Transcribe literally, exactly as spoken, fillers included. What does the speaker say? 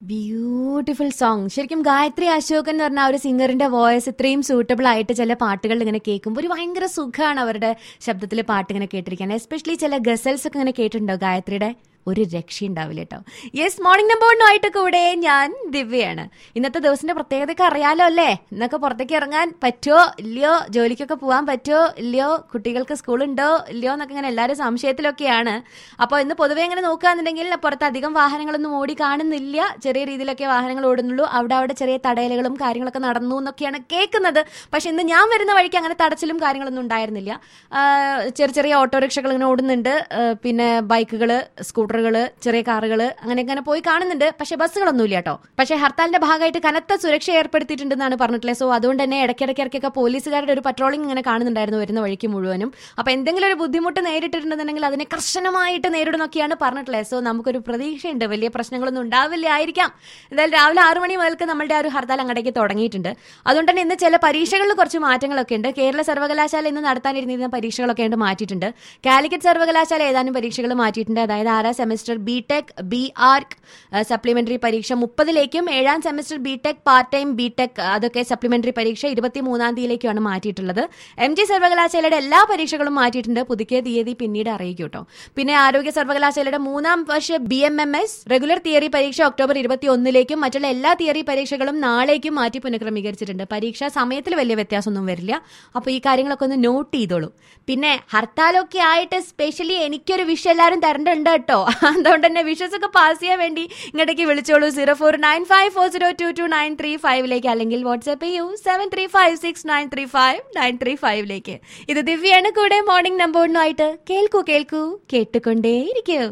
Beautiful song. ശരിക്കും ഗായത്രി അശോകൻ എന്ന് പറഞ്ഞ ആ ഒരു സിംഗറിന്റെ വോയിസ് ഇത്രയും സൂട്ടബിൾ ആയിട്ട് ചില പാട്ടുകൾ ഇങ്ങനെ കേൾക്കുമ്പോൾ ഒരു ഭയങ്കര സുഖമാണ് അവരുടെ ശബ്ദത്തിൽ പാട്ട് ഇങ്ങനെ കേട്ടിരിക്കാൻ. എസ്പെഷ്യലി ചില ഗസൽസ് ഒക്കെ ഇങ്ങനെ കേട്ടിട്ടുണ്ടോ ഗായത്രിയുടെ? ഒരു രക്ഷയുണ്ടാവില്ല കേട്ടോ. യെസ്, മോർണിംഗ് നമ്പറിനുമായിട്ട് കൂടെ ഞാൻ ദിവ്യയാണ്. ഇന്നത്തെ ദിവസത്തിന്റെ പ്രത്യേകതയൊക്കെ അറിയാലോ അല്ലേ? ഇന്നൊക്കെ പുറത്തേക്ക് ഇറങ്ങാൻ പറ്റുമോ ഇല്ലയോ, ജോലിക്കൊക്കെ പോകാൻ പറ്റുമോ ഇല്ലയോ, കുട്ടികൾക്ക് സ്കൂളുണ്ടോ ഇല്ലയോ എന്നൊക്കെ ഇങ്ങനെ എല്ലാവരും സംശയത്തിലൊക്കെയാണ്. അപ്പോൾ ഇന്ന് പൊതുവേ ഇങ്ങനെ നോക്കുകയാണെന്നുണ്ടെങ്കിൽ പുറത്ത് അധികം വാഹനങ്ങളൊന്നും ഓടി കാണുന്നില്ല. ചെറിയ രീതിയിലൊക്കെ വാഹനങ്ങൾ ഓടുന്നുള്ളൂ. അവിടെ അവിടെ ചെറിയ തടയലുകളും കാര്യങ്ങളൊക്കെ നടന്നു എന്നൊക്കെയാണ് കേൾക്കുന്നത്. പക്ഷെ ഇന്ന് ഞാൻ വരുന്ന വഴിക്ക് അങ്ങനെ തടച്ചിലും കാര്യങ്ങളൊന്നും ഉണ്ടായിരുന്നില്ല. ചെറിയ ചെറിയ ഓട്ടോറിക്ഷകൾ ഇങ്ങനെ ഓടുന്നുണ്ട്, പിന്നെ ബൈക്കുകൾ, സ്കൂട്ടറുകൾ, ചെറിയ കാറുകൾ അങ്ങനെ അങ്ങനെ പോയി കാണുന്നുണ്ട്. പക്ഷെ ബസ്സുകളൊന്നുമില്ല കേട്ടോ. പക്ഷെ ഹർത്താലിന്റെ ഭാഗമായിട്ട് കനത്ത സുരക്ഷ ഏർപ്പെടുത്തിയിട്ടുണ്ടെന്നാണ് പറഞ്ഞിട്ടുള്ളത്. സോ അതുകൊണ്ട് തന്നെ ഇടയ്ക്കിടയ്ക്കിടയ്ക്കൊക്കെ പോലീസുകാരുടെ ഒരു പട്രോളിംഗ് ഇങ്ങനെ കാണുന്നുണ്ടായിരുന്നു വരുന്ന വഴിക്ക് മുഴുവനും. അപ്പൊ എന്തെങ്കിലും ഒരു ബുദ്ധിമുട്ട് നേരിട്ടിട്ടുണ്ടെന്നുണ്ടെങ്കിൽ അതിനെ കർശനമായിട്ട് നേരിടുന്നൊക്കെയാണ് പറഞ്ഞിട്ടുള്ളത്. സോ നമുക്കൊരു പ്രതീക്ഷയുണ്ട്, വലിയ പ്രശ്നങ്ങളൊന്നും ഉണ്ടാവില്ലായിരിക്കാം. എന്തായാലും രാവിലെ ആറു മണി മുതൽക്ക് നമ്മളുടെ ആ ഒരു ഹർത്താൽ അങ്ങടേക്ക് തുടങ്ങിയിട്ടുണ്ട്. അതുകൊണ്ട് തന്നെ ഇന്ന് ചില പരീക്ഷകളിൽ കുറച്ച് മാറ്റങ്ങളൊക്കെ ഉണ്ട്. കേരള സർവകലാശാല ഇന്ന് നടത്താനിരുന്നിരുന്ന പരീക്ഷകളൊക്കെ ഉണ്ട് മാറ്റിയിട്ടുണ്ട്. കാലിക്കറ്റ് സർവകലാശാല ഏതാനും പരീക്ഷകൾ മാറ്റിയിട്ടുണ്ട്. അതായത് ആറാം semester B tech B arch supplementary പരീക്ഷ മുപ്പതിലേക്കും ഏഴാം semester B tech part time B tech അതൊക്കെ സപ്ലിമെന്ററി പരീക്ഷ ഇരുപത്തി മൂന്നാം തീയതിയിലേക്കാണ് മാറ്റിയിട്ടുള്ളത്. എം ജി സർവകലാശാലയുടെ എല്ലാ പരീക്ഷകളും മാറ്റിയിട്ടുണ്ട്. പുതുക്കിയ തീയതി പിന്നീട് അറിയിക്കും കേട്ടോ. പിന്നെ ആരോഗ്യ സർവകലാശാലയുടെ മൂന്നാം വർഷ B M M S regular theory പരീക്ഷ ഒക്ടോബർ ഇരുപത്തി ഒന്നിലേക്കും മറ്റുള്ള എല്ലാ തിയറി പരീക്ഷകളും നാളേക്കും മാറ്റി പുനഃക്രമീകരിച്ചിട്ടുണ്ട്. പരീക്ഷാ സമയത്തിൽ വലിയ വ്യത്യാസമൊന്നും വരില്ല. അപ്പോൾ ഈ കാര്യങ്ങളൊക്കെ ഒന്ന് നോട്ട് ചെയ്തോളൂ. പിന്നെ ഹർത്താലൊക്കെ ആയിട്ട് സ്പെഷ്യലി എനിക്കൊരു വിഷ് എല്ലാവരും തരണ്ടുണ്ട് കേട്ടോ. അതുകൊണ്ട് തന്നെ വിഷസ് ഒക്കെ പാസ് ചെയ്യാൻ വേണ്ടി ഇങ്ങോട്ടേക്ക് വിളിച്ചോളൂ zero four nine five four zero two two nine three ഫൈവിലേക്ക്, അല്ലെങ്കിൽ വാട്സ്ആപ്പ് ചെയ്യൂ seven three five six nine three five nine three ഫൈവിലേക്ക്. ഇത് ദിവ്യയാണ് കൂടെ മോർണിംഗ് നമ്പറിനുമായിട്ട്. കേൾക്കൂ കേൾക്കൂ കേട്ടുകൊണ്ടേയിരിക്കൂ.